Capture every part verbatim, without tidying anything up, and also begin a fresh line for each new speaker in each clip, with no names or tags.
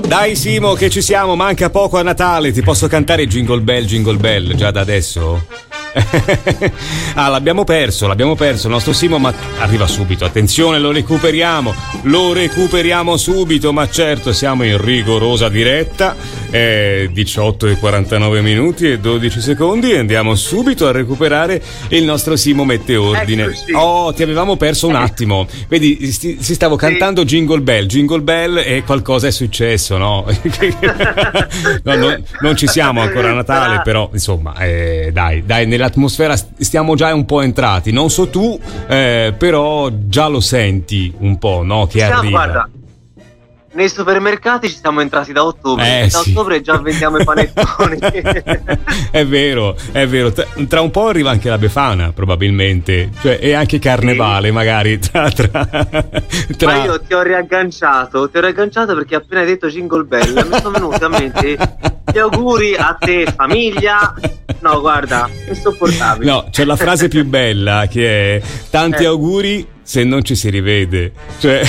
Dai Simo che ci siamo, manca poco a Natale, ti posso cantare Jingle Bell, Jingle Bell già da adesso? Ah, l'abbiamo perso, l'abbiamo perso il nostro Simo, ma arriva subito, attenzione, lo recuperiamo, lo recuperiamo subito, ma certo siamo in rigorosa diretta, eh, diciotto e quarantanove minuti e dodici secondi e andiamo subito a recuperare il nostro Simo mette ordine.
Eccoci.
Oh, ti avevamo perso un attimo, vedi, sti, si stavo cantando Jingle Bell, Jingle Bell e qualcosa è successo, no? No, no, non ci siamo ancora a Natale, però insomma, eh, dai, dai, nell'atmosfera stiamo già un po' entrati, non so tu, eh, però già lo senti un po', no? Che
Siamo,
arriva.
guarda, nei supermercati ci siamo entrati da ottobre,
Eh,
da
sì.
ottobre già vendiamo i panettoni.
È vero, è vero. Tra, tra un po' arriva anche la Befana, probabilmente, cioè, e anche Carnevale,
Sì.
magari. Tra, tra, tra...
Ma io ti ho riagganciato, ti ho riagganciato perché appena hai detto Jingle Bell mi sono venuti a mente gli auguri a te, famiglia. No, guarda, insopportabile.
No, c'è la frase più bella che è tanti
Eh.
auguri se non ci si rivede, cioè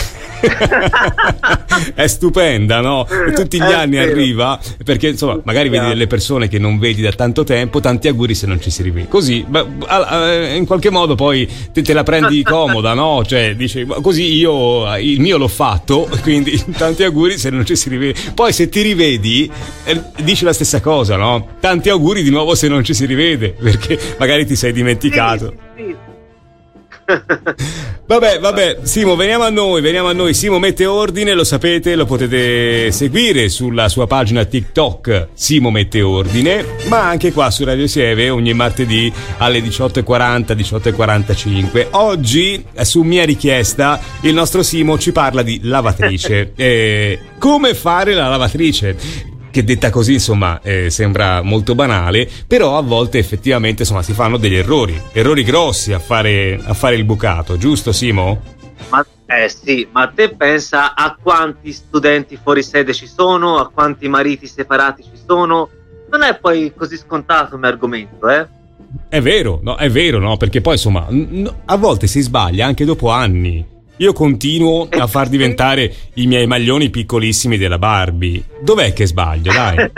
è stupenda, no? E tutti gli
È
anni
vero.
arriva, perché insomma magari vedi delle persone che non vedi da tanto tempo, tanti auguri se non ci si rivede, così beh, a- a- in qualche modo poi te, te la prendi comoda, no? Cioè dici "Ma così io il mio l'ho fatto, quindi tanti auguri se non ci si rivede", poi se ti rivedi eh, dici la stessa cosa, no? Tanti auguri di nuovo se non ci si rivede, perché magari ti sei dimenticato.
Sì, sì.
Vabbè, vabbè, Simo, veniamo a noi, veniamo a noi. Simo mette ordine, lo sapete, lo potete seguire sulla sua pagina TikTok, Simo mette ordine, ma anche qua su Radio Sieve ogni martedì alle diciotto e quaranta, diciotto e quarantacinque. Oggi, su mia richiesta, il nostro Simo ci parla di lavatrice. Eh, come fare la lavatrice? Che detta così insomma eh, sembra molto banale, però a volte effettivamente insomma si fanno degli errori, errori grossi a fare, a fare il bucato, giusto Simo?
Ma, eh sì, ma te pensa a quanti studenti fuori sede ci sono, a quanti mariti separati ci sono? Non è poi così scontato come argomento, eh?
È vero, no, è vero, no, perché poi insomma n- a volte si sbaglia anche dopo anni. Io continuo a far diventare i miei maglioni piccolissimi della Barbie. Dov'è che sbaglio, dai?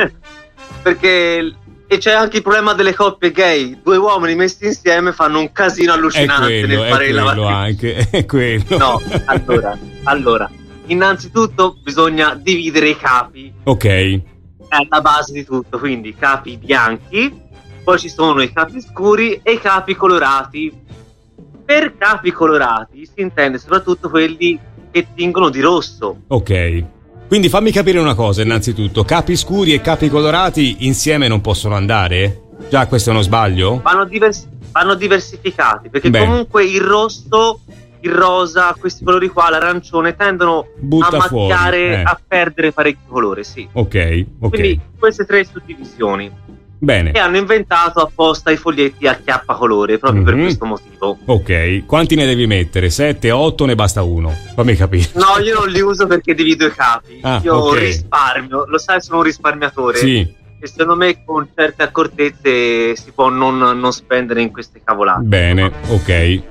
Perché e c'è anche il problema delle coppie gay, due uomini messi insieme fanno un casino
È
allucinante
quello,
nel
è
fare il
quello
lavatrice.
anche, è quello.
No, allora, allora, innanzitutto bisogna dividere i capi,
Ok,
è la base di tutto, quindi capi bianchi, poi ci sono i capi scuri e i capi colorati. Per capi colorati si intende soprattutto quelli che tingono di rosso.
ok. Quindi fammi capire una cosa innanzitutto, capi scuri e capi colorati insieme non possono andare? Già questo è uno sbaglio?
Vanno, divers- vanno diversificati, perché
Bene.
comunque il rosso, il rosa, questi colori qua, l'arancione tendono
Butta
a
fuori,
macchiare,
eh.
a perdere parecchio colore, sì.
Ok, ok.
Quindi queste tre suddivisioni.
Bene.
E hanno inventato apposta i foglietti a chiappacolore proprio per
Mhm.
questo motivo.
Ok, quanti ne devi mettere? sette, otto, ne basta uno? Fammi capire.
No, io non li uso perché divido i capi.
Ah,
io
ok.
risparmio, lo sai, sono un risparmiatore.
Sì,
E secondo me con certe accortezze si può non, non spendere in queste cavolate.
bene, ok.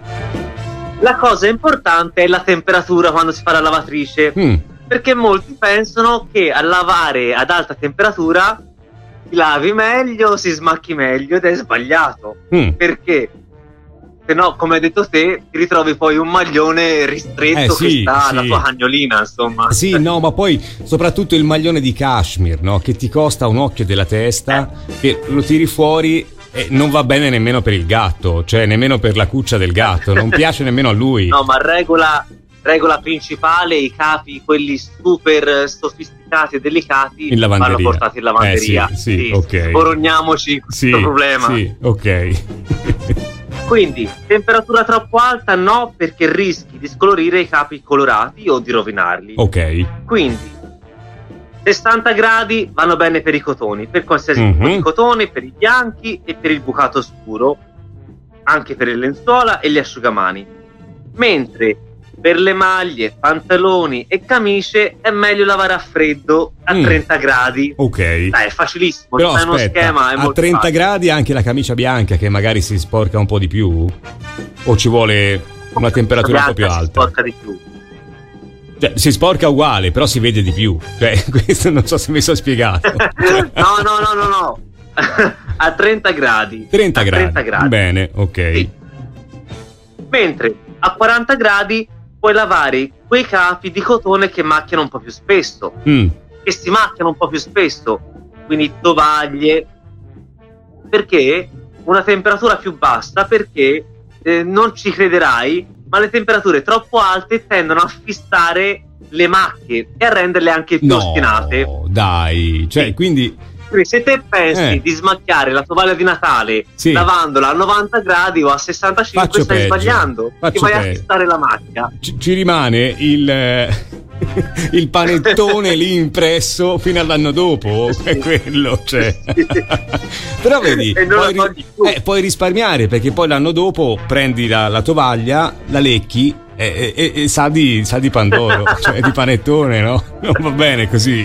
La cosa importante è la temperatura quando si fa la lavatrice,
Mm,
perché molti pensano che a lavare ad alta temperatura si lavi meglio, si smacchi meglio, ed è sbagliato.
mm.
Perché? Se no, come hai detto te, ti ritrovi poi un maglione ristretto
Eh, sì,
che sta
sì.
alla tua cagnolina, insomma.
Sì, no, ma poi soprattutto il maglione di cashmere, no? Che ti costa un occhio della testa, che lo tiri fuori e non va bene nemmeno per il gatto, cioè nemmeno per la cuccia del gatto, non piace nemmeno a lui.
No, ma regola, regola principale, i capi, quelli super sofisticati e delicati,
In lavanderia.
vanno portati in lavanderia.
Eh, sì, sì, ok.
Sborogniamoci questo
Sì,
problema.
sì, ok.
Quindi, temperatura troppo alta no, perché rischi di scolorire i capi colorati o di rovinarli.
Ok.
Quindi, sessanta gradi vanno bene per i cotoni, per qualsiasi tipo
Mhm.
di cotone, per i bianchi e per il bucato scuro, anche per le lenzuola e gli asciugamani. Mentre per le maglie, pantaloni e camicie è meglio lavare a freddo a
Mm.
trenta gradi.
Ok.
Dai, è facilissimo,
Però
fai uno
aspetta,
schema, è
a
molto
trenta
facile.
gradi anche la camicia bianca che magari si sporca un po' di più? O ci vuole una temperatura un po' più
Bianca si
alta?
sporca di più.
Cioè, si sporca uguale, però si vede di più. Cioè, questo non so se mi sono spiegato.
no, no, no, no, no. A trenta gradi.
trenta
a
gradi.
trenta gradi.
Bene, ok.
Sì. Mentre a quaranta gradi puoi lavare quei capi di cotone che macchiano un po' più spesso.
Mm.
Che si macchiano un po' più spesso. Quindi tovaglie. Perché? Una temperatura più bassa, perché eh, non ci crederai, ma le temperature troppo alte tendono a fissare le macchie e a renderle anche più
No,
ostinate.
dai, cioè,
Sì.
quindi
Quindi se te pensi
Eh.
di smacchiare la tovaglia di Natale
Sì.
lavandola a novanta gradi o a sessantacinque,
Faccio
stai
peggio.
sbagliando.
Faccio
Ti vai a
peggio.
fissare la macchia.
ci, ci rimane il, eh, il panettone lì impresso fino all'anno dopo.
Sì.
È quello, cioè.
Sì.
Però vedi,
E non
puoi,
la
ri-
togli più.
eh, puoi risparmiare, perché poi l'anno dopo prendi la, la tovaglia, la lecchi e, e- e sa, di, sa di pandoro, cioè di panettone, no? Non va bene così.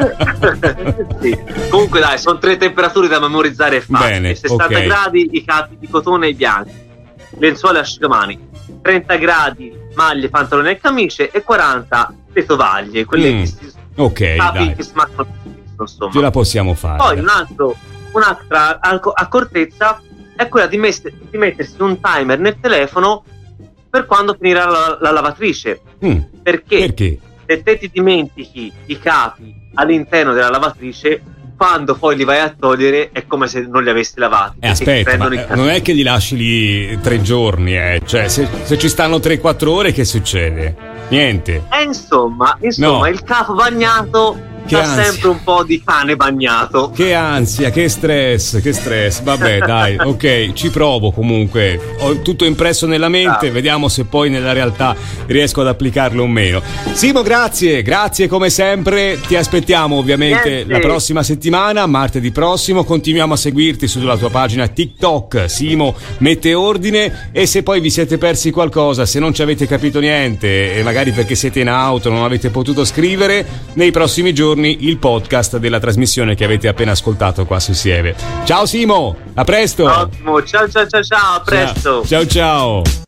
Sì. Comunque dai, sono tre temperature da memorizzare facili.
Bene,
sessanta
ok.
gradi i capi di cotone bianchi, lenzuola e asciugamani. trenta gradi maglie, pantaloni e camicie, e quaranta le tovaglie, quelle
Mm,
che si,
ok,
capi
dai,
che si macchiano più spesso, insomma.
ce la possiamo fare.
Poi un altro, un'altra alco- accortezza è quella di, mess- di mettersi un timer nel telefono per quando finirà la, la lavatrice.
Mm,
Perché?
perché?
Se te ti dimentichi i capi all'interno della lavatrice, quando poi li vai a togliere è come se non li avessi lavati.
Eh,
perché
aspetta,
prendono
ma
i
eh,
capi.
non è che li lasci lì tre giorni, eh. Cioè, se, se ci stanno tre quattro ore, che succede? Niente.
E insomma, insomma
No.
il capo bagnato
Che
ha
ansia.
sempre un po' di cane bagnato.
Che ansia, che stress, che stress. Vabbè, dai, ok, ci provo comunque. Ho tutto impresso nella mente,
Ah.
vediamo se poi nella realtà riesco ad applicarlo o meno. Simo, grazie, grazie come sempre. Ti aspettiamo ovviamente
Niente.
la prossima settimana, martedì prossimo. Continuiamo a seguirti sulla tua pagina TikTok, Simo Mette Ordine. E se poi vi siete persi qualcosa, se non ci avete capito niente, e magari perché siete in auto, non avete potuto scrivere, nei prossimi giorni il podcast della trasmissione che avete appena ascoltato qua su Sieve. Ciao Simo, a presto.
Ottimo, ciao ciao ciao ciao, a presto.
Ciao ciao.